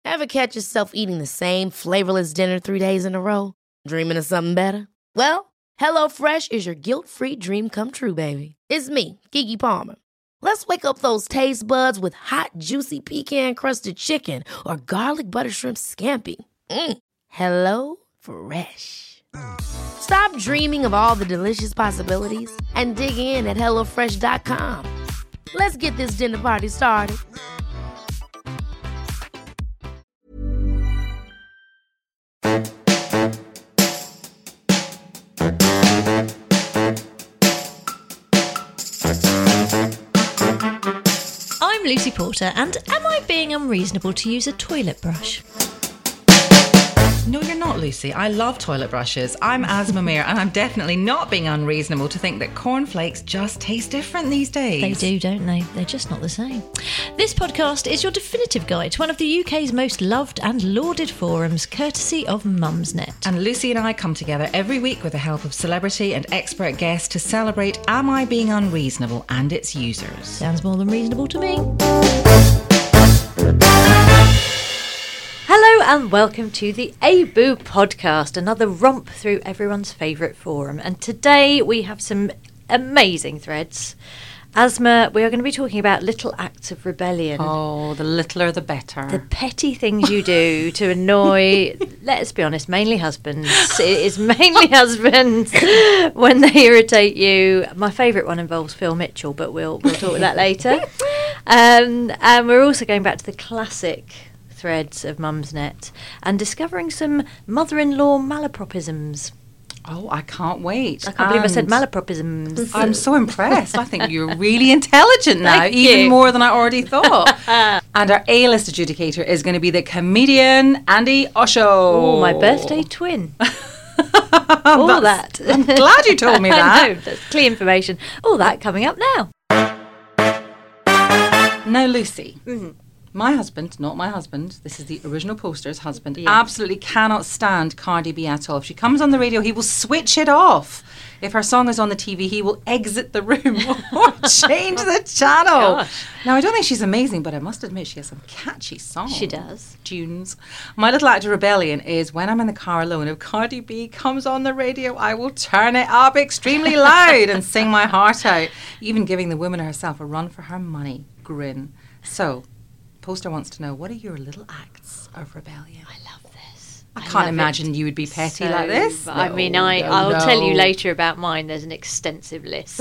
Ever catch yourself eating the same flavorless dinner 3 days in a row? Dreaming of something better? Well, HelloFresh is your guilt-free dream come true, baby. It's me, Keke Palmer. Let's wake up those taste buds with hot, juicy pecan-crusted chicken or garlic butter shrimp scampi. Hello Fresh. Stop dreaming of all the delicious possibilities and dig in at HelloFresh.com. Let's get this dinner party started. I'm Lucy Porter, and am I being unreasonable to use a toilet brush? No, you're not, Lucy. I love toilet brushes. I'm Asma Mir, and I'm definitely not being unreasonable to think that cornflakes just taste different these days. They do, don't they? They're just not the same. This podcast is your definitive guide to one of the UK's most loved and lauded forums, courtesy of Mumsnet. And Lucy and I come together every week with the help of celebrity and expert guests to celebrate Am I Being Unreasonable and its users. Sounds more than reasonable to me. Hello and welcome to the ABOO podcast, another romp through everyone's favourite forum. And today we have some amazing threads. Asma, we are going to be talking about little acts of rebellion. Oh, the littler the better. The petty things you do to annoy, let's be honest, mainly husbands. It is mainly husbands when they irritate you. My favourite one involves Phil Mitchell, but we'll talk about that later. And we're also going back to the classic threads of Mumsnet and discovering some mother-in-law malapropisms. Oh, I can't wait. I can't believe I said malapropisms. I'm so impressed. I think you're really intelligent now, Thank even you. more than I already thought. And our A-list adjudicator is going to be the comedian Andy Osho. Oh, my birthday twin. All that. I'm glad you told me that. I know, that's clear information. All that coming up now. Now, Lucy. Mm-hmm. My husband, not my husband, this is the original poster's husband, Yeah. absolutely cannot stand Cardi B at all. If she comes on the radio, he will switch it off. If her song is on the TV, he will exit the room or change the channel. Gosh. Now, I don't think she's amazing, but I must admit she has some catchy songs. She does. Tunes. My little act of rebellion is when I'm in the car alone, if Cardi B comes on the radio, I will turn it up extremely loud and sing my heart out, even giving the woman herself a run for her money. Grin. So, Poster wants to know, what are your little acts of rebellion? I love this. I can't imagine you would be petty like this. I mean, No, I'll tell you no. later about mine. There's an extensive list.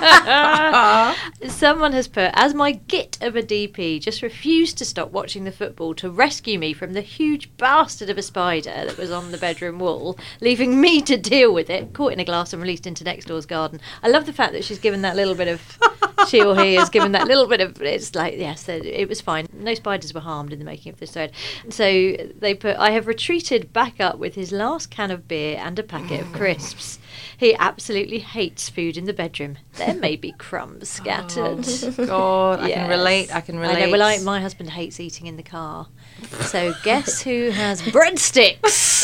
Someone has put, as my git of a DP just refused to stop watching the football to rescue me from the huge bastard of a spider that was on the bedroom wall, leaving me to deal with it, caught in a glass and released into next door's garden. I love the fact that she's given that little bit of... She or he has given that little bit of... It's like, yes, it was fine. No spiders were harmed in the making of this thread. So they put, I have retreated back up with his last can of beer and a packet of crisps. He absolutely hates food in the bedroom. There may be crumbs scattered. Oh, God, I can Yes. relate. I can relate. I know, well, my husband hates eating in the car. So guess who has breadsticks?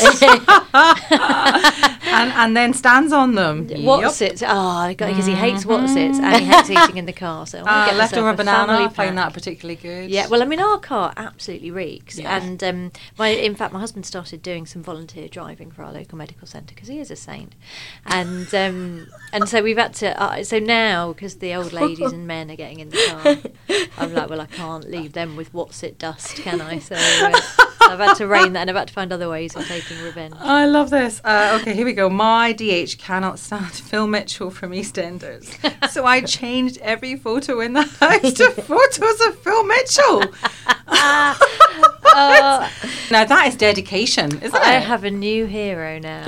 and then stands on them. What's it? Oh, because he hates what's it and he hates eating in the car. So I'm gonna get myself leftover a banana. family I find pack. that particularly good. Yeah, well, I mean, our car absolutely reeks, Yeah. and in fact, my husband started doing some volunteer driving for our local medical centre because he is a saint, and so we've had to. So now, because the old ladies and men are getting in the car, I'm like, well, I can't leave them with what's it dust, can I? So I've had to rein that, and I've had to find other ways of taking revenge. I love this. Okay, here we go. My DH cannot stand Phil Mitchell from EastEnders. So I changed every photo in the house to photos of Phil Mitchell. Now that is dedication, isn't I it? have a new hero now.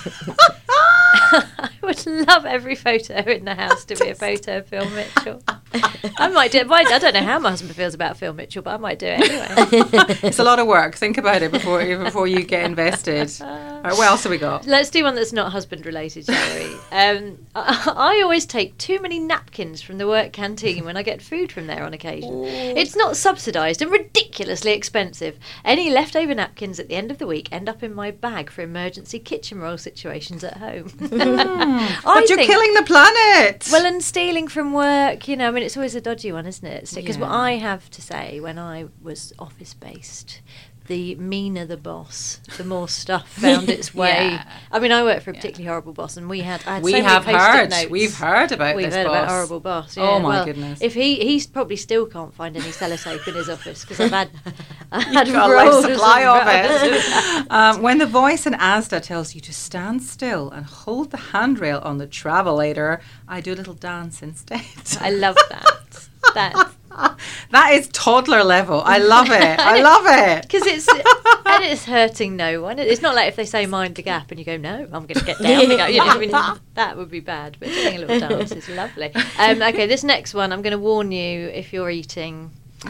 I would love every photo in the house to be a photo of Phil Mitchell. I might do it. I don't know how my husband feels about Phil Mitchell, but I might do it anyway. It's a lot of work. Think about it before you get invested. All right, what else have we got? Let's do one that's not husband related, shall we? I always take too many napkins from the work canteen when I get food from there on occasion. Ooh. It's not subsidised and ridiculously expensive. Any leftover napkins at the end of the week end up in my bag for emergency kitchen roll situations at home. But you're killing the planet. Well, and stealing from work, I mean, it's always a dodgy one, isn't it? Because what I have to say, when I was office-based the meaner the boss, the more stuff found its way. Yeah. I mean, I worked for a particularly horrible boss, and I had so We many have Post-it heard. notes. We've heard about We've this heard boss. about horrible boss. Yeah. Oh my Well, goodness. If he's probably still can't find any sellotape in his office because I had Got a rolls life supply and of rolls. it. When the voice in Asda tells you to stand still and hold the handrail on the travelator, I do a little dance instead. I love that. That is toddler level. I love it. I love it. Because it's hurting no one. It's not like if they say mind the gap and you go, no, I'm going to get down the gap. You know, I mean, that would be bad. But doing a little dance is lovely. Okay, this next one, I'm going to warn you if you're eating.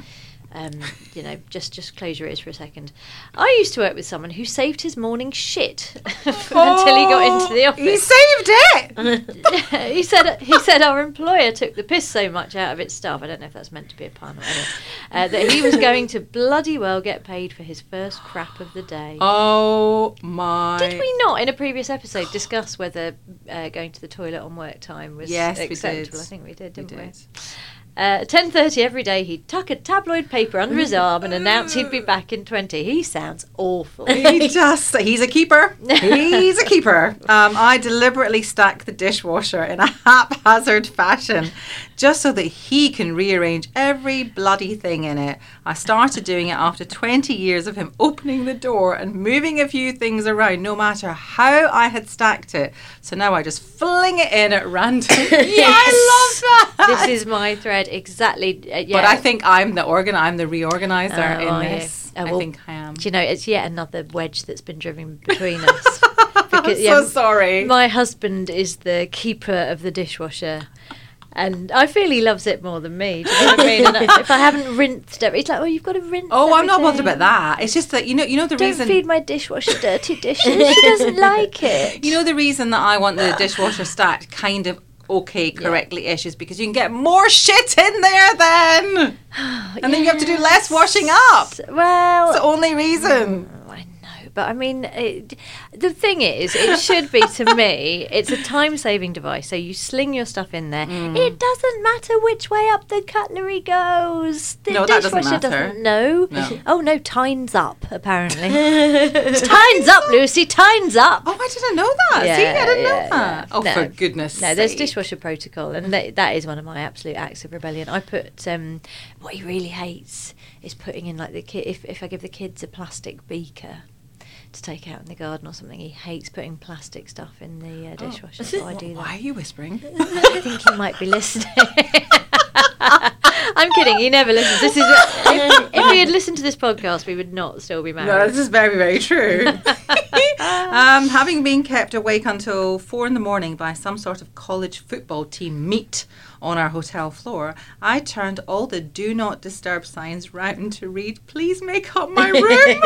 Just close your ears for a second. I used to work with someone who saved his morning shit until he got into the office. He saved it. he said our employer took the piss so much out of its staff. I don't know if that's meant to be a pun or anything. That he was going to bloody well get paid for his first crap of the day. Oh my! Did we not in a previous episode discuss whether going to the toilet on work time was acceptable? We did. I think we did, didn't we? 10:30 every day, he'd tuck a tabloid paper under his arm and announce he'd be back in 20. He sounds awful. He does. He's a keeper. He's a keeper. I deliberately stack the dishwasher in a haphazard fashion just so that he can rearrange every bloody thing in it. I started doing it after 20 years of him opening the door and moving a few things around, no matter how I had stacked it. So now I just fling it in at random. Yes. I love that. This is my thread exactly. But I think I'm the reorganizer in are you? this. I think I am. Do you know, it's yet another wedge that's been driven between us. I'm so sorry. My husband is the keeper of the dishwasher. And I feel he loves it more than me. Do you know what I mean? And if I haven't rinsed it, he's like, "Oh, you've got to rinse." Oh, I'm not bothered everything. about that. It's just that you know the Don't reason. feed my dishwasher dirty dishes. She doesn't like it. You know the reason that I want the dishwasher stacked kind of correctly-ish is because you can get more shit in there then, and then you have to do less washing up. Well, That's the only reason. I know, but I mean, the thing is, it should be to me. It's a time-saving device, so you sling your stuff in there. It doesn't matter which way up the cutlery goes. The No, that doesn't dishwasher matter. doesn't know. No. Oh no, time's up. Apparently, time's up, Lucy. Time's up. Oh, I didn't know that. Yeah, See, I didn't know yeah, that. yeah. Oh, No. for goodness' No, there's sake. dishwasher protocol, and that is one of my absolute acts of rebellion. I put what he really hates is putting in like the kid. If I give the kids a plastic beaker to take out in the garden or something, he hates putting plastic stuff in the dishwasher. So I do that. Why are you whispering? I think he might be listening. I'm kidding. He never listens. This is if he had listened to this podcast, we would not still be married. No, this is very, very true. Having been kept awake until 4 a.m. by some sort of college football team meet on our hotel floor, I turned all the do not disturb signs round to read, "Please make up my room."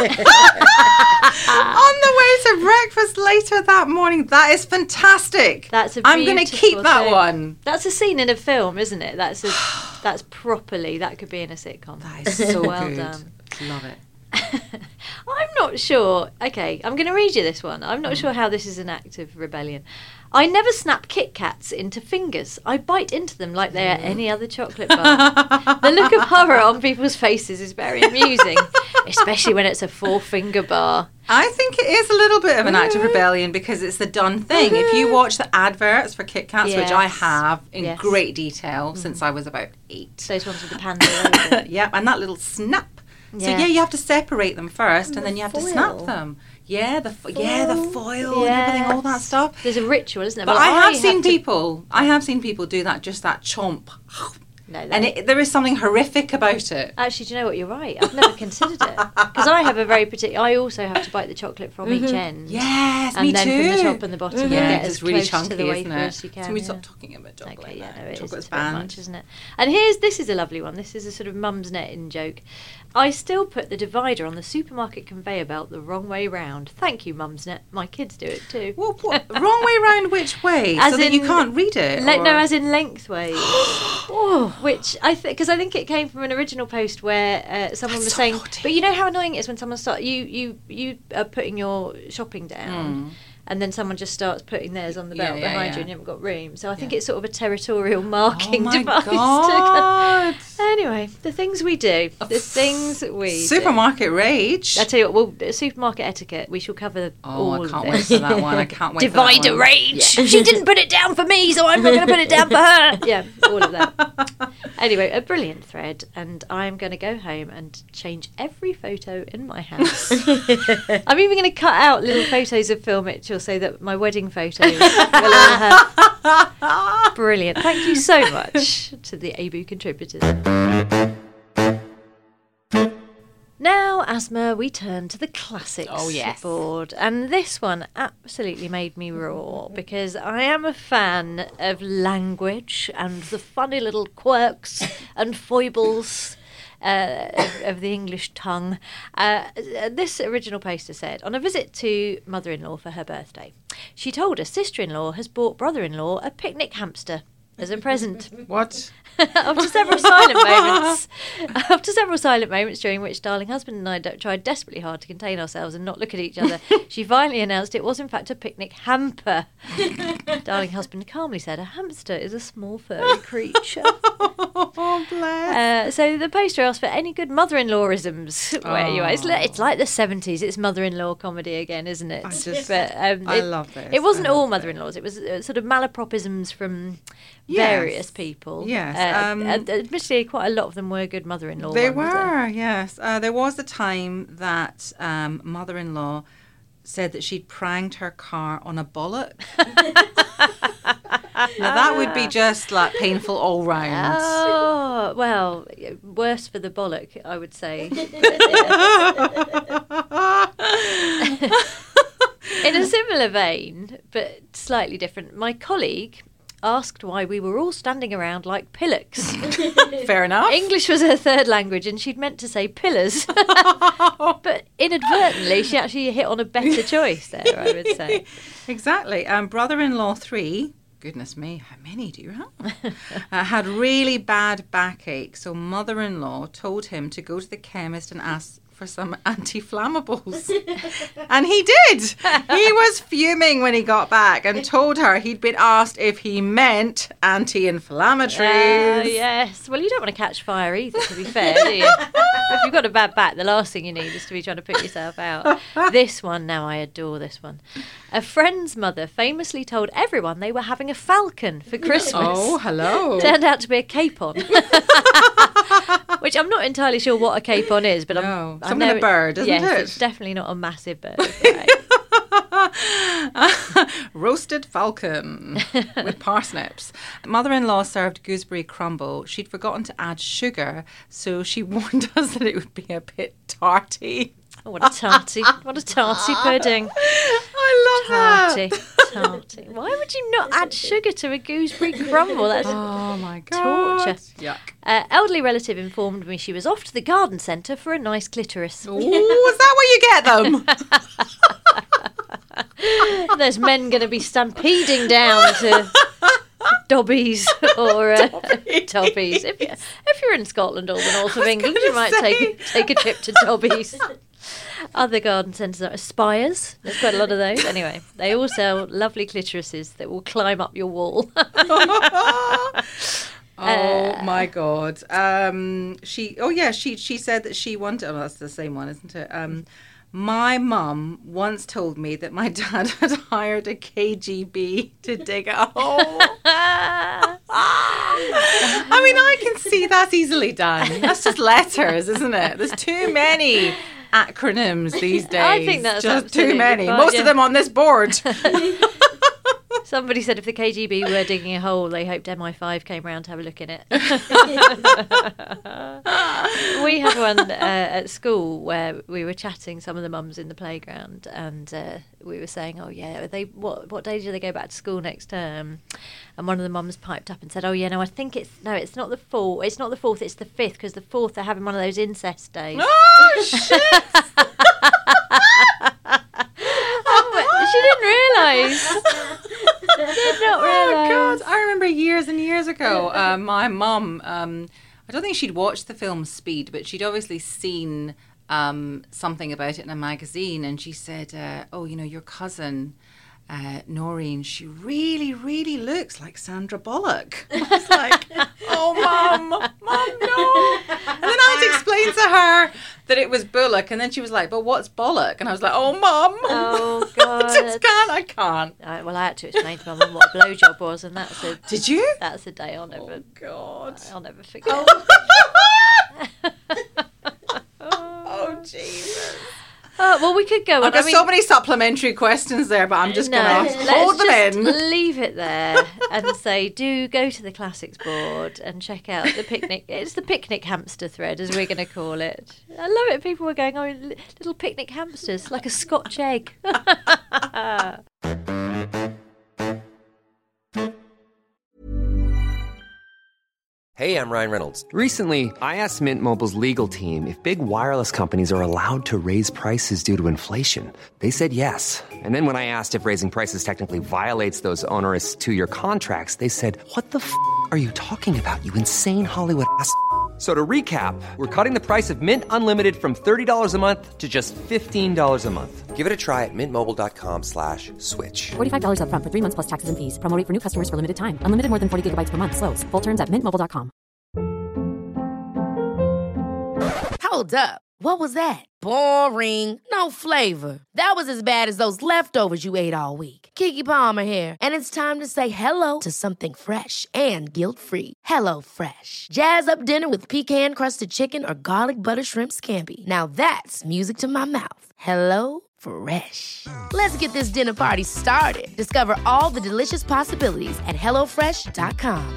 On the way to breakfast later that morning. That is fantastic. That's a I'm going to keep beautiful that thing. one. That's a scene in a film, isn't it? That's properly. That could be in a sitcom. That is so well good. done. Love it. I'm not sure. Okay, I'm going to read you this one. I'm not sure how this is an act of rebellion. I never snap Kit Kats into fingers. I bite into them like they are any other chocolate bar. The look of horror on people's faces is very amusing, especially when it's a 4-finger bar. I think it is a little bit of an act of rebellion because it's the done thing. If you watch the adverts for Kit Kats, which I Yes. have in Yes. great detail since I was about 8. Those ones with the panda logo. Yeah, and that little snap. So Yeah. yeah, you have to separate them first, and then you have to snap foil. them. Yeah, the foil and everything, all that Yes. stuff. There's a ritual, isn't there? But Well, I have seen to- people. I have seen people do that. Just that chomp. No, And there is something horrific about it. Actually, do you know what? You're right. I've never considered it because I have a very particular. I also have to bite the chocolate from each end. Yes, and me then too. from the top and the bottom, you Yeah, get 'cause as it's really close chunky, to the wafer isn't as it? you can. Can we yeah. stop talking about chocolate? Okay, yeah, no, it is. Chocolate's It's a bit banned. much, isn't it? And this is a lovely one. This is a sort of mum's netting joke. I still put the divider on the supermarket conveyor belt the wrong way round. Thank you, mum's net. My kids do it too. Well, what, wrong way round which way? As so that you in- can't read it? No, or- as in lengthways. Which I think, because I think it came from an original post where someone That's was so saying, naughty. but you know how annoying it is when someone starts, you are putting your shopping down. and then someone just starts putting theirs on the Yeah, belt yeah, behind yeah. you and you haven't got room. So I think it's sort of a territorial marking Oh my device. God. Anyway, the things we do. The things we do. Supermarket rage. I tell you what, well, supermarket etiquette, we shall cover all I of can't this. wait for that one. I can't wait Divide for that a one. rage. She didn't put it down for me, so I'm not going to put it down for her. Yeah, all of that. Anyway, a brilliant thread, and I'm going to go home and change every photo in my house. I'm even going to cut out little photos of Phil Mitchell so that my wedding photos will all have. Brilliant. Thank you so much to the ABU contributors. Now, Asma, we turn to the classics board. And this one absolutely made me roar because I am a fan of language and the funny little quirks and foibles of the English tongue. This original poster said, on a visit to mother-in-law for her birthday, she told her sister-in-law has bought brother-in-law a picnic hamster as a present. What? After several silent moments during which darling husband and I tried desperately hard to contain ourselves and not look at each other, she finally announced it was in fact a picnic hamper. Darling husband calmly said, a hamster is a small furry creature. Oh, bless. So the poster asked for any good mother-in-lawisms. Where you are. It's like the 70s. It's mother-in-law comedy again, isn't it? I love this. It wasn't I all love mother-in-laws. It was sort of malapropisms from Yes. various people. Yes. Admittedly, quite a lot of them were good mother-in-law They ones. were, yes. There was a time that mother-in-law said that she'd pranged her car on a bollock. Now that would be just like painful all round. Oh, well, worse for the bollock, I would say. In a similar vein, but slightly different, my colleague asked why we were all standing around like pillocks. Fair enough. English was her third language and she'd meant to say pillars. But inadvertently, she actually hit on a better choice there, I would say. Exactly. Brother-in-law 3, goodness me, how many do you have? Had really bad backache, so mother-in-law told him to go to the chemist and ask for some anti-inflammables. And he did. He was fuming when he got back and told her he'd been asked if he meant anti-inflammatories. Yes. Well, you don't want to catch fire either, to be fair, do you? If you've got a bad back, the last thing you need is to be trying to put yourself out. This one, now I adore this one. A friend's mother famously told everyone they were having a falcon for Christmas. Oh, hello. Turned out to be a capon. Which I'm not entirely sure what a capon is, but No. I Some know kind of bird, isn't yes, it? It's definitely not a massive bird. Right? Roasted falcon with parsnips. Mother-in-law served gooseberry crumble. She'd forgotten to add sugar, so she warned us that it would be a bit tarty. Oh, what a tarty. What a tarty pudding. I love Tarty. Tarty. Why would you not add sugar to a gooseberry crumble? That's Oh my God. torture. Yuck. Elderly relative informed me she was off to the garden centre for a nice clitoris. Ooh, is that where you get them? There's men going to be stampeding down to Dobbies or Tobbies. If you're in Scotland or the north of England, you might take a trip to Dobbies. Other garden centres are Spires. There's quite a lot of those. Anyway, they all sell lovely clitorises that will climb up your wall. Oh my God. She said that she wanted, oh, that's the same one, isn't it? My mum once told me that my dad had hired a KGB to dig a hole. I mean, I can see that's easily done. That's just letters, isn't it? There's too many acronyms these days. I think that's just too absolutely many. fine, Most yeah. of them on this board. Somebody said if the KGB were digging a hole, they hoped MI5 came round to have a look in it. We had one at school where we were chatting, some of the mums in the playground, and we were saying, oh yeah, what day do they go back to school next term? And one of the mums piped up and said, oh yeah, no, I think it's not the 4th, it's not the 4th, it's the 5th, because the 4th they're having one of those incest days. Oh, shit! She didn't realise. Did not realise. Oh, God. I remember years and years ago, my mum, I don't think she'd watched the film Speed, but she'd obviously seen something about it in a magazine, and she said, oh, you know, your cousin Noreen, she really, really looks like Sandra Bullock. I was like, oh, Mum, no. And then I had to explain to her that it was Bullock, and then she was like, but what's Bullock? And I was like, oh, Mum. Oh, God. I can't. Well, I had to explain to my mum what a blowjob was, and that's a... Did you? That's a day I'll never... Oh, God. I'll never forget. Oh, Jesus. Oh, well, we could go on. I've got so many supplementary questions there, but I'm just going to hold them in. Leave it there and say, do go to the classics board and check out the picnic. It's the picnic hamster thread, as we're going to call it. I love it. People were going, oh, little picnic hamsters, like a Scotch egg. Hey, I'm Ryan Reynolds. Recently, I asked Mint Mobile's legal team if big wireless companies are allowed to raise prices due to inflation. They said yes. And then when I asked if raising prices technically violates those onerous 2-year contracts, they said, what the f*** are you talking about, you insane Hollywood ass f- So to recap, we're cutting the price of Mint Unlimited from $30 a month to just $15 a month. Give it a try at mintmobile.com/switch. $45 up front for 3 months plus taxes and fees. Promo rate for new customers for limited time. Unlimited more than 40 gigabytes per month. Slows full terms at mintmobile.com. Hold up. What was that? Boring. No flavor. That was as bad as those leftovers you ate all week. Keke Palmer here, and it's time to say hello to something fresh and guilt-free. Hello Fresh. Jazz up dinner with pecan-crusted chicken or garlic butter shrimp scampi. Now that's music to my mouth. Hello Fresh. Let's get this dinner party started. Discover all the delicious possibilities at hellofresh.com.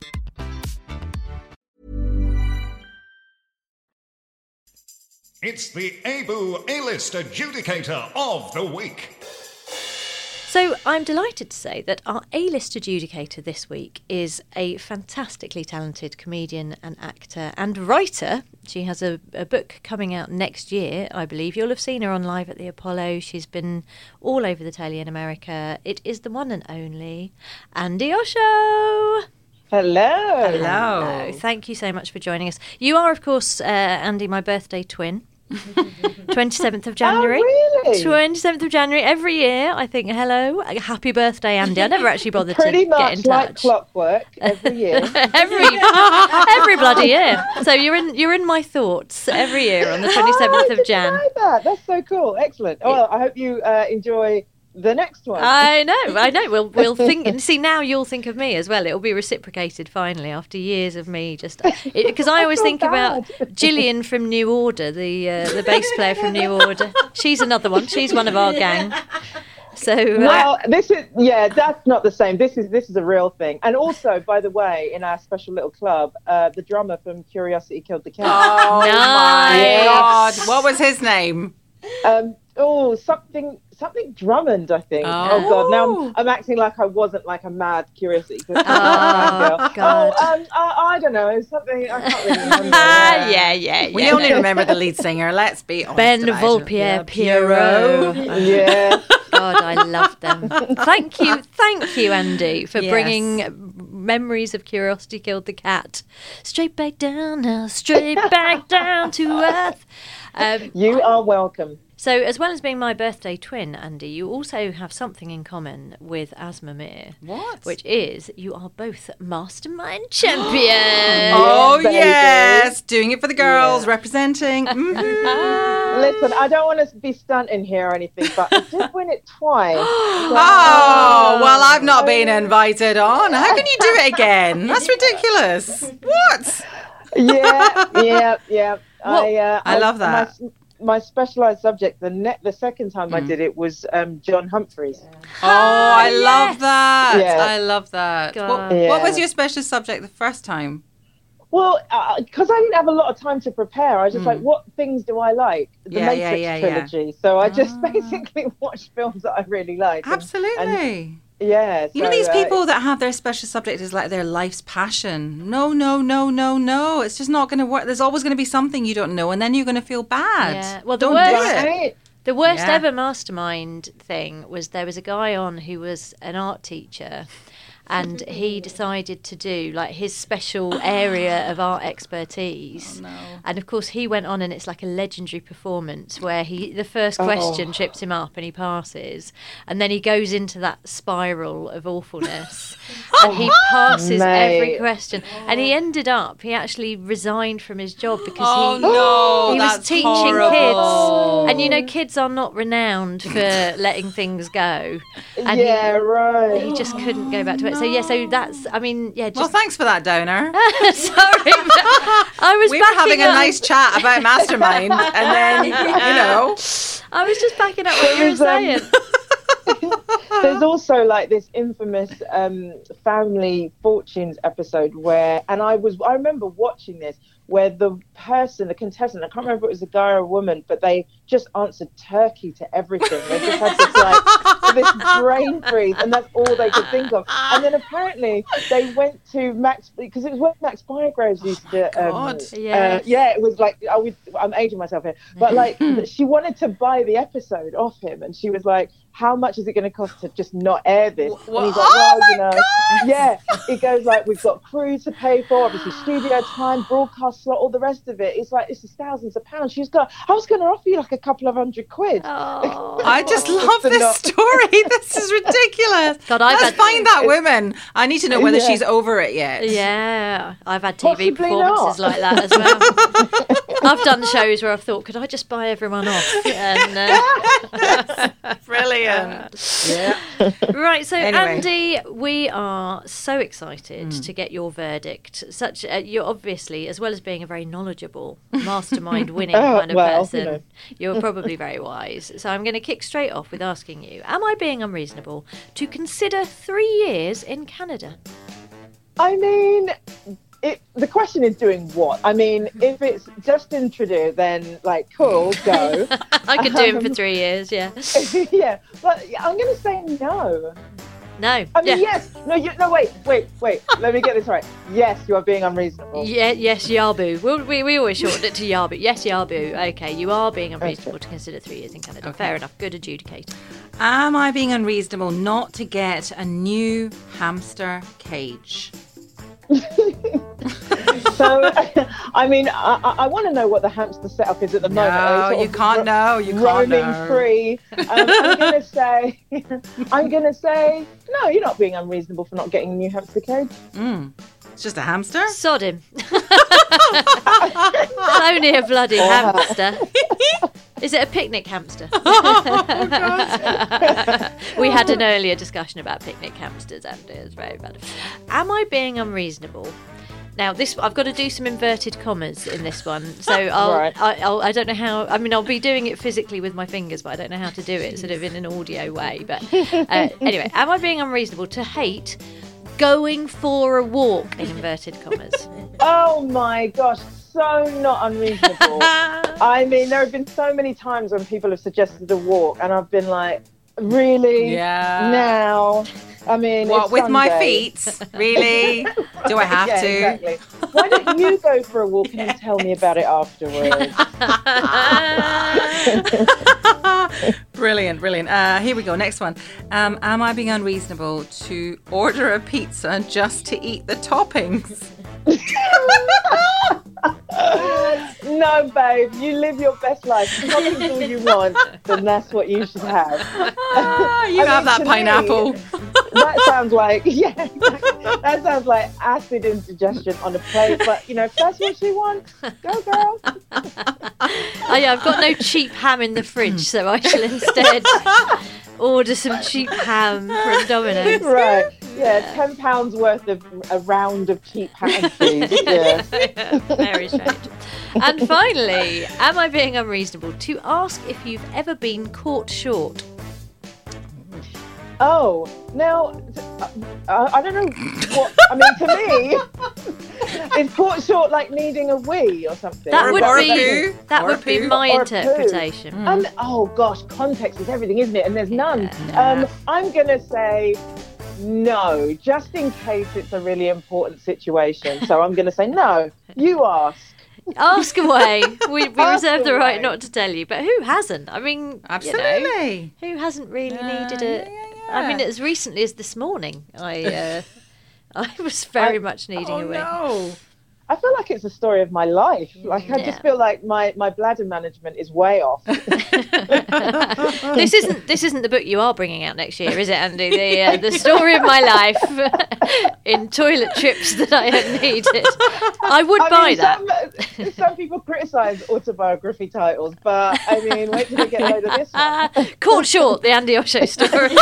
It's the ABU A-List Adjudicator of the Week. So I'm delighted to say that our A-list adjudicator this week is a fantastically talented comedian and actor and writer. She has a book coming out next year, I believe. You'll have seen her on Live at the Apollo. She's been all over the telly in America. It is the one and only Andi Osho. Hello. Hello. Thank you so much for joining us. You are, of course, Andi, my birthday twin. 27th of January. Oh, really? 27th of January every year. I think, hello, happy birthday, Andi. I never actually bothered to Pretty get in much like touch. clockwork every year. every bloody year. So you're in my thoughts every year on the 27th of Jan. I didn't know that. That's so cool. Excellent. Well, I hope you enjoy the next one. I know. We'll think. See, now you'll think of me as well. It'll be reciprocated finally after years of me just because I always think about Gillian from New Order, the bass player from New Order. She's another one. She's one of our gang. So well, that's not the same. This is a real thing. And also, by the way, in our special little club, the drummer from Curiosity Killed the Cat. Oh my God! What was his name? Something Drummond, I think. Oh God! Now I'm acting like I wasn't like a mad Curiosity. Oh God! I don't know. Something I can't really remember. Yeah. We only remember the lead singer. Let's be honest. Ben Volpier Pierrot. Yeah. God, I love them. Thank you, Andi, for bringing memories of Curiosity Killed the Cat straight back down to earth. You are welcome. So, as well as being my birthday twin, Andi, you also have something in common with Asma Mir. What? Which is you are both mastermind champions. Oh, yes. Doing it for the girls, representing. Mm-hmm. Listen, I don't want to be stunting here or anything, but I did win it twice. Oh, well, I've not been invited on. How can you do it again? That's ridiculous. What? Yeah. I love that. My specialised subject, the second time I did it was John Humphreys. Oh, I love that. Yeah. I love that. What was your special subject the first time? Well, because I didn't have a lot of time to prepare, I was just like, what things do I like? The Matrix trilogy. So I just basically watched films that I really like. Absolutely. Yeah. You know these people that have their special subject is like their life's passion. No. It's just not going to work. There's always going to be something you don't know, and then you're going to feel bad. Yeah. Well, don't do it. The worst ever mastermind thing was there was a guy on who was an art teacher, and he decided to do like his special area of art expertise. Oh, no. And of course he went on, and it's like a legendary performance where the first question trips him up and he passes, and then he goes into that spiral of awfulness and he passes every question, and he actually resigned from his job because he was teaching kids, and you know kids are not renowned for letting things go, and he just couldn't go back to it. So that's, I mean, well, thanks for that, Downer. Sorry, we were having a nice chat about Mastermind, and then I was just backing up what you were saying. There's also like this infamous Family Fortunes episode where, and I remember watching this, where the contestant, I can't remember if it was a guy or a woman, but they just answered turkey to everything. They just had this brain freeze, and that's all they could think of. And then apparently they went to Max, because it was where Max Bygraves used to. It was like, I'm aging myself here, but like she wanted to buy the episode off him, and she was like, how much is it going to cost to just not air this? And he's like, it goes like, we've got crew to pay for, obviously studio time, broadcast slot, all the rest of it. It's like, it's thousands of pounds. She's got, I was going to offer you like a couple of £100. Oh. I just love this story. This is ridiculous. God, let's find that woman. I need to know whether she's over it yet. Yeah, I've had TV performances like that as well. I've done shows where I've thought, could I just buy everyone off? And brilliant. Yeah. Right, so anyway. Andy, we are so excited to get your verdict. You're obviously, as well as being a very knowledgeable, mastermind winning kind of person, you're probably very wise. So I'm going to kick straight off with asking you, am I being unreasonable to consider 3 years in Canada? I mean, the question is doing what? I mean, if it's Justin Trudeau, then like, cool, go. I could do him for 3 years, yeah. Yeah, but I'm going to say no. No. I mean, yes. No, wait. Let me get this right. Yes, you are being unreasonable. Yes, Yabu. We always shortened it to Yabu. Yes, Yabu. Okay, you are being unreasonable to consider 3 years in Canada. Okay. Fair enough. Good adjudicator. Am I being unreasonable not to get a new hamster cage? So, I mean, I want to know what the hamster setup is at the moment. No, you can't know. You can't know. Roaming free. I'm going to say, no, you're not being unreasonable for not getting a new hamster cage. It's just a hamster? Sod him. It's only a bloody hamster. Is it a picnic hamster? We had an earlier discussion about picnic hamsters, and it was very bad. Am I being unreasonable? Now, I've got to do some inverted commas in this one, so I don't know how. I mean, I'll be doing it physically with my fingers, but I don't know how to do it sort of in an audio way. But anyway, am I being unreasonable to hate going for a walk in inverted commas? Oh my gosh, so not unreasonable. I mean, there have been so many times when people have suggested a walk, and I've been like, really? Yeah. Now? I mean, what, it's with Sunday. My feet? Really? Do I have to? Exactly. Why don't you go for a walk and tell me about it afterwards? Brilliant. Here we go. Next one. Am I being unreasonable to order a pizza just to eat the toppings? No, babe, you live your best life. If that's all you want, then that's what you should have. You have that pineapple. That sounds like, that sounds like acid indigestion on a plate. But, if that's what she wants, go, girl. I've got no cheap ham in the fridge, so I shall instead order some cheap ham from Domino's. Right. Yeah, £10 worth of a round of cheap ham, please. Yeah. Very strange. And finally, am I being unreasonable to ask if you've ever been caught short? Oh, now, I don't know what, I mean, to me, is caught short like needing a wee or something? That would be my interpretation. Oh gosh, context is everything, isn't it? And there's none. I'm going to say no, just in case it's a really important situation. So I'm going to say no, you ask. Ask away. We reserve the right not to tell you, but who hasn't? I mean, absolutely. Who hasn't really needed it? I mean, as recently as this morning, I was very much needing a wee. No. I feel like it's the story of my life. Like, I just feel like my bladder management is way off. This isn't the book you are bringing out next year, is it, Andy? The story of my life in toilet trips that I had needed. I would buy that. Some people criticise autobiography titles, but I mean, wait till they get a load of this one. Caught short, the Andy Osho story.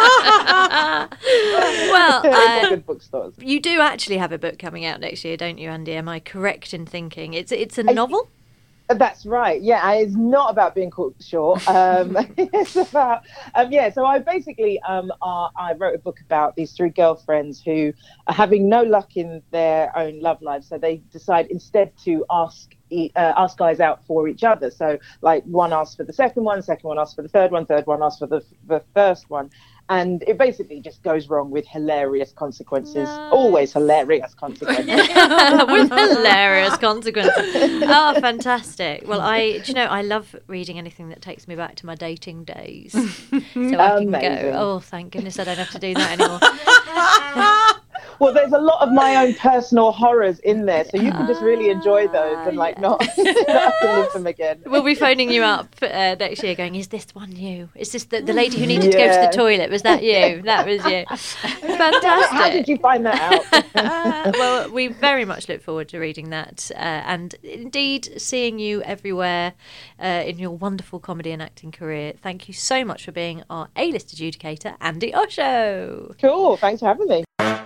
Well, good bookstores. You do actually have a book coming out next year, don't you, Andy? Am I correct in thinking it's a novel? That's right. Yeah, it's not about being caught short. It's about So I basically I wrote a book about these three girlfriends who are having no luck in their own love lives. So they decide instead to ask guys out for each other. So like one asks for the second one asks for the third one asks for the first one. And it basically just goes wrong with hilarious consequences. No. Always hilarious consequences. With hilarious consequences. Oh, fantastic. Well, I love reading anything that takes me back to my dating days. So I can go, oh, thank goodness I don't have to do that anymore. Well, there's a lot of my own personal horrors in there, so you can just really enjoy those and not have to live them again. We'll be phoning you up next year going, is this one you? Is this the lady who needed to go to the toilet? Was that you? That was you. Fantastic. How did you find that out? Well, we very much look forward to reading that and indeed seeing you everywhere in your wonderful comedy and acting career. Thank you so much for being our A-list adjudicator, Andy Osho. Cool. Thanks for having me.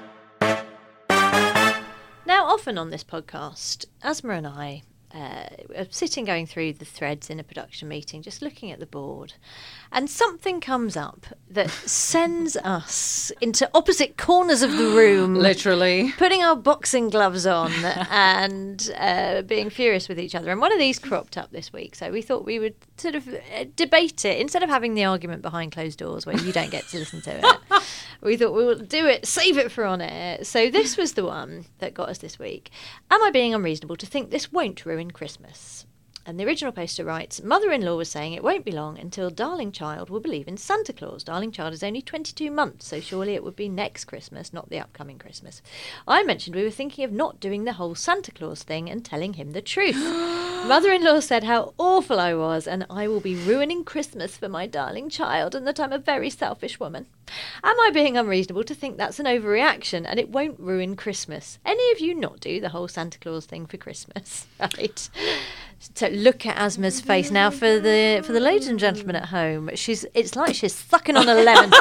Now, often on this podcast, Asma and I are sitting going through the threads in a production meeting, just looking at the board, and something comes up that sends us into opposite corners of the room. Literally. Putting our boxing gloves on and being furious with each other. And one of these cropped up this week, so we thought we would sort of debate it, instead of having the argument behind closed doors where you don't get to listen to it. We thought we will do it, save it for on air. So this was the one that got us this week. Am I being unreasonable to think this won't ruin Christmas? And the original poster writes, mother-in-law was saying it won't be long until darling child will believe in Santa Claus. Darling child is only 22 months, so surely it would be next Christmas, not the upcoming Christmas. I mentioned we were thinking of not doing the whole Santa Claus thing and telling him the truth. Mother-in-law said how awful I was and I will be ruining Christmas for my darling child and that I'm a very selfish woman. Am I being unreasonable to think that's an overreaction and it won't ruin Christmas? Any of you not do the whole Santa Claus thing for Christmas, right? So look at Asma's face now for the ladies and gentlemen at home. It's like she's sucking on a lemon.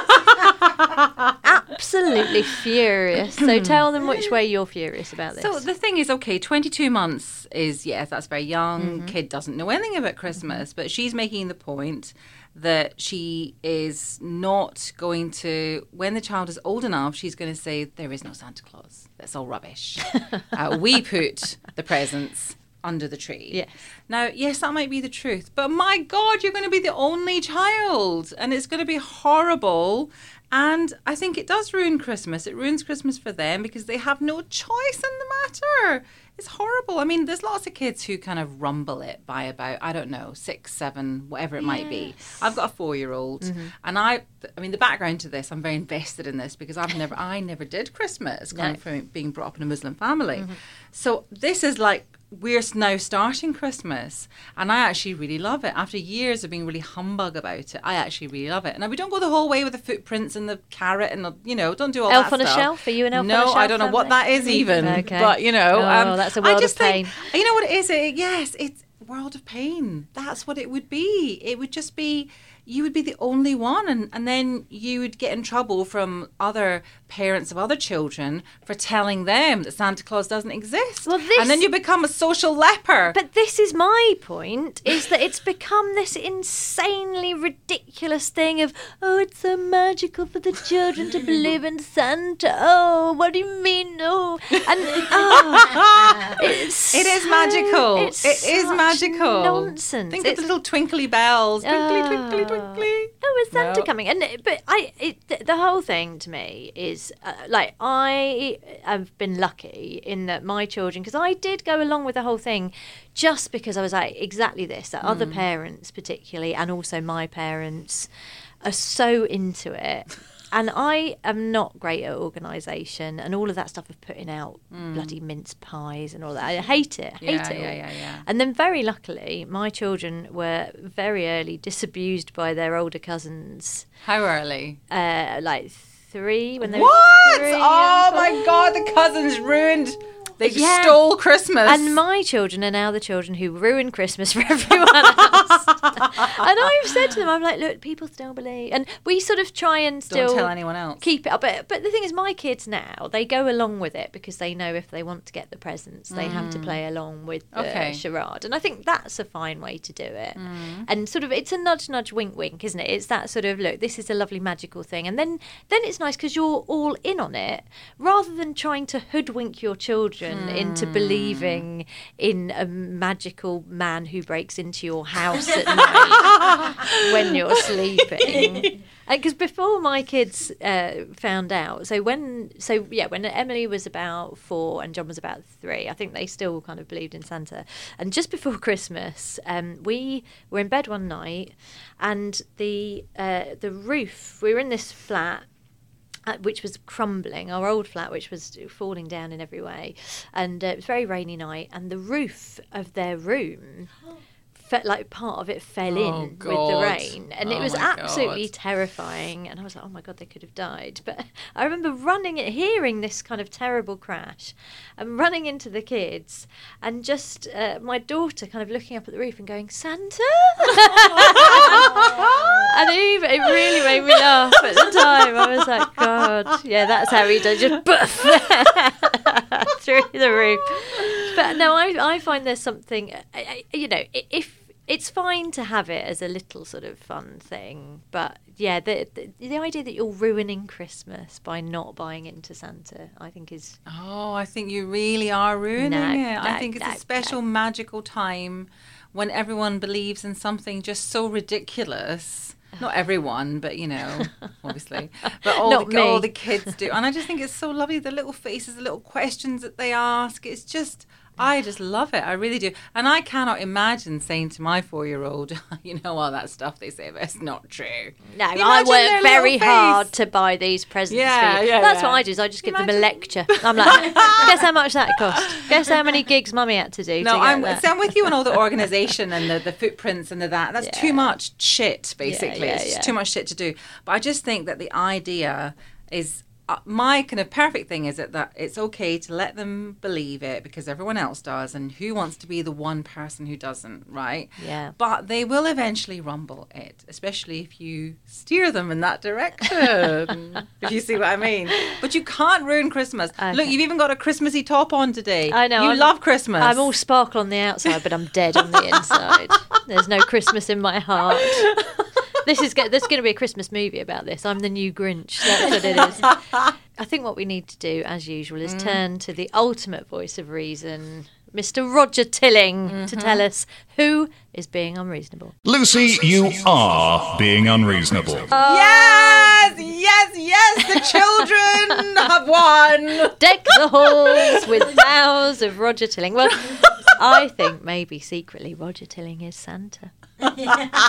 Absolutely furious. So tell them which way you're furious about this. So the thing is, okay, 22 months is, yes, that's very young. Kid doesn't know anything about Christmas, but she's making the point that she is not going to, when the child is old enough, she's going to say, there is no Santa Claus. That's all rubbish. We put the presents under the tree. Yes. Now, yes, that might be the truth, but my God, you're going to be the only child and it's going to be horrible. And I think it does ruin Christmas. It ruins Christmas for them because they have no choice in the matter. It's horrible. I mean, there's lots of kids who kind of rumble it by about, I don't know, 6, 7, whatever it might be. I've got a 4-year-old and I mean, the background to this, I'm very invested in this because I never did Christmas coming from being brought up in a Muslim family. So this is like, we're now starting Christmas and I actually really love it. After years of being really humbug about it, I actually really love it. Now, we don't go the whole way with the footprints and the carrot and, don't do all Elf that on stuff. a shelf? Are you an elf on a No, shelf I don't know what that is even. Okay. But, Oh, that's a world I just of pain. think, you know what it is? Yes, it's a world of pain. That's what it would be. It would just be, you would be the only one and then you would get in trouble from other parents of other children for telling them that Santa Claus doesn't exist. Well, and then you become a social leper. But this is my point, is that it's become this insanely ridiculous thing of, oh, it's so magical for the children to believe in Santa. Oh, what do you mean? Oh. And it is magical. It is magical. Nonsense. Think of the little twinkly bells. Twinkly, twinkly, twinkly. Oh, is Santa coming? But the whole thing to me is I have been lucky in that my children, because I did go along with the whole thing just because I was like exactly this, that other parents particularly and also my parents are so into it. And I am not great at organisation and all of that stuff of putting out bloody mince pies and all that. I hate it. Yeah. And then very luckily, my children were very early disabused by their older cousins. How early? Like 3 when they What? were 3. Oh my God, the cousins ruined. They stole Christmas. And my children are now the children who ruin Christmas for everyone else. And I've said to them, I'm like, look, people still believe. And we sort of try and still don't tell anyone else. Keep it up. But the thing is, my kids now, they go along with it because they know if they want to get the presents, they have to play along with the charade. And I think that's a fine way to do it. And sort of, it's a nudge, nudge, wink, wink, isn't it? It's that sort of, look, this is a lovely magical thing. And then it's nice because you're all in on it rather than trying to hoodwink your children into believing in a magical man who breaks into your house at night when you're sleeping. Because before my kids found out, when Emily was about 4 and John was about 3, I think they still kind of believed in Santa. And just before Christmas, we were in bed one night, and the roof. We were in this flat, which was crumbling, our old flat, which was falling down in every way. And it was a very rainy night, and the roof of their room, like part of it fell in with the rain. And it was absolutely terrifying. And I was like, oh my God, they could have died. But I remember hearing this kind of terrible crash and running into the kids, and just my daughter kind of looking up at the roof and going, Santa? And it really made me laugh at the time. I was like, God, yeah, that's how he does, just boof through the roof. But no, I find there's something, if it's fine to have it as a little sort of fun thing, but yeah, the idea that you're ruining Christmas by not buying into Santa, I think is... Oh, I think you really are ruining it. I think it's a special magical time when everyone believes in something just so ridiculous. Not everyone, but obviously. But all the kids do. And I just think it's so lovely, the little faces, the little questions that they ask. It's just... I just love it. I really do. And I cannot imagine saying to my 4-year-old, all that stuff they say, but it's not true. No, I work very hard to buy these presents for you. That's what I do, is I just give them a lecture. I'm like, guess how much that cost? Guess how many gigs Mummy had to do to get that? I'm with you on all the organisation and the footprints and that. That's too much shit, basically. It's just too much shit to do. But I just think that the idea is... my kind of perfect thing is that it's okay to let them believe it because everyone else does, and who wants to be the one person who doesn't, right? Yeah. But they will eventually rumble it, especially if you steer them in that direction, if you see what I mean. But you can't ruin Christmas. Okay. Look, you've even got a Christmassy top on today. I know. You love Christmas. I'm all sparkle on the outside, but I'm dead on the inside. There's no Christmas in my heart. There's going to be a Christmas movie about this. I'm the new Grinch. That's what it is. I think what we need to do, as usual, is turn to the ultimate voice of reason, Mr. Roger Tilling, to tell us who is being unreasonable. Lucy, you are being unreasonable. Yes! The children have won. Deck the halls with vows of Roger Tilling. Well, I think maybe secretly Roger Tilling is Santa. Maybe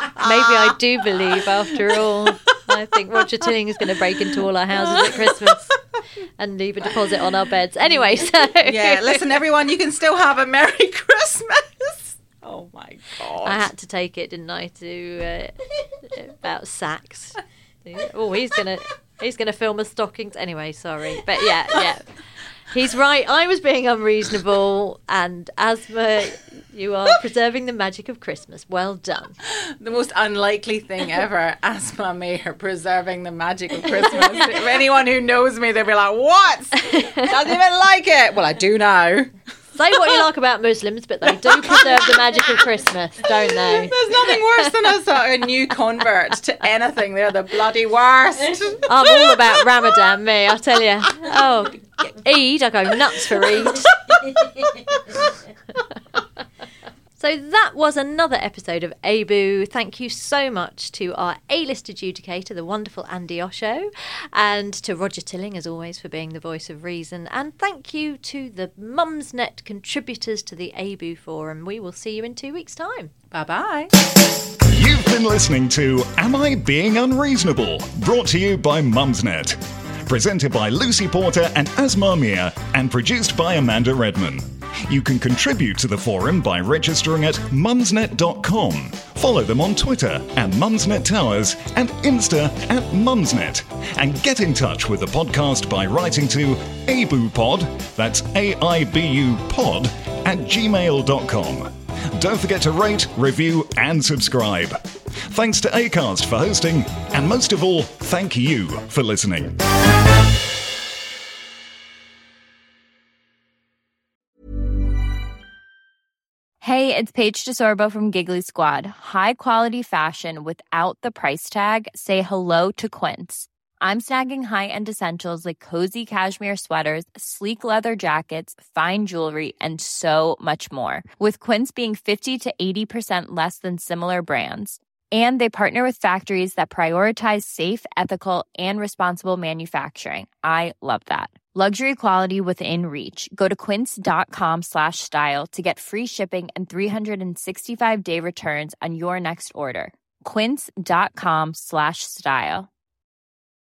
I do believe after all. I think Roger Tilling is going to break into all our houses at Christmas and leave a deposit on our beds. Anyway, so... Yeah, listen, everyone, you can still have a Merry Christmas. Oh, my God. I had to take it, didn't I, to... about sacks. Oh, he's gonna film a stockings. Anyway, sorry. But yeah. He's right. I was being unreasonable, and Asma, you are preserving the magic of Christmas. Well done. The most unlikely thing ever, Asma Mayer preserving the magic of Christmas. If anyone who knows me, they'll be like, what? Doesn't even like it. Well, I do now. Say what you like about Muslims, but they do preserve the magic of Christmas, don't they? There's nothing worse than a new convert to anything. They're the bloody worst. I'm all about Ramadan, me, I tell you. Oh, Eid, I go nuts for Eid. So that was another episode of ABU. Thank you so much to our A-list adjudicator, the wonderful Andy Osho, and to Roger Tilling, as always, for being the voice of reason. And thank you to the Mumsnet contributors to the ABU forum. We will see you in 2 weeks' time. Bye-bye. You've been listening to Am I Being Unreasonable? Brought to you by Mumsnet. Presented by Lucy Porter and Asma Mia, and produced by Amanda Redman. You can contribute to the forum by registering at mumsnet.com. Follow them on Twitter at Mumsnet Towers and Insta at Mumsnet. And get in touch with the podcast by writing to abupod, that's AIBU pod, at gmail.com. Don't forget to rate, review and subscribe. Thanks to Acast for hosting, and most of all, thank you for listening. Hey, it's Paige DeSorbo from Giggly Squad. High quality fashion without the price tag. Say hello to Quince. I'm snagging high-end essentials like cozy cashmere sweaters, sleek leather jackets, fine jewelry, and so much more. With Quince being 50 to 80% less than similar brands. And they partner with factories that prioritize safe, ethical, and responsible manufacturing. I love that. Luxury quality within reach. Go to quince.com/style to get free shipping and 365-day returns on your next order. Quince.com/style.